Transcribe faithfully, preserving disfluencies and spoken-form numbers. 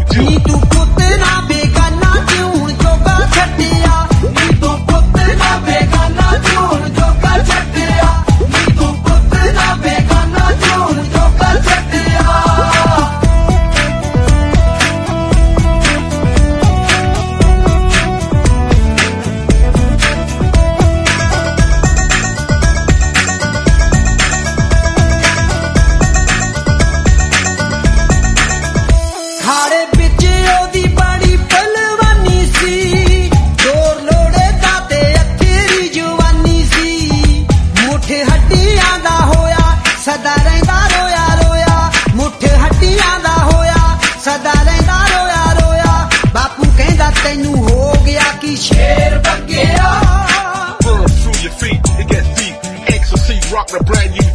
do. ਨੀ ਤੂੰ ਪੁੱਤ ਨਾ ਬੇਗਾਨਾ ਜਿਉਣ ਜੋਗਾ ਛੱਡਿਆ ਨੀ ਤੂੰ ਪੁੱਤ ਨਾ ਬੇਗਾਨਾ ਜਿਉਣ ਜੋਗਾ ਛੱਡਿਆ ਨੀ ਤੂੰ ਪੁੱਤ ਨਾ ਬੇਗਾਨਾ ਜਿਉਣ ਜੋਗਾ ਛੱਡਿਆ ਖਾੜੇ ਵਿੱਚ ਉਹਦੀ ਬੜੀ ਪਹਿਲਵਾਨੀ ਸੀ ਜ਼ੋਰ ਲੋੜੇ ਦਾ ਤੇ ਅਥੇਰੀ ਜਵਾਨੀ ਸੀ ਮੁੱਠ ਹੱਡੀਆਂ ਦਾ ਹੋਇਆ ਸਦਾ ਰਹਿੰਦਾ ਰੋਇਆ ਰੋਇਆ ਮੁੱਠ ਹੱਡੀਆਂ ਦਾ ਹੋਇਆ ਸਦਾ ਰਹਿੰਦਾ ਰੋਇਆ ਰੋਇਆ ਬਾਪੂ ਕਹਿੰਦਾ ਤੈਨੂੰ ਹੋ ਗਿਆ ਕੀ ਸ਼ੇਰ ਬੱਗਿਆ Blood through your feet, it gets deep. X O C rock the brand new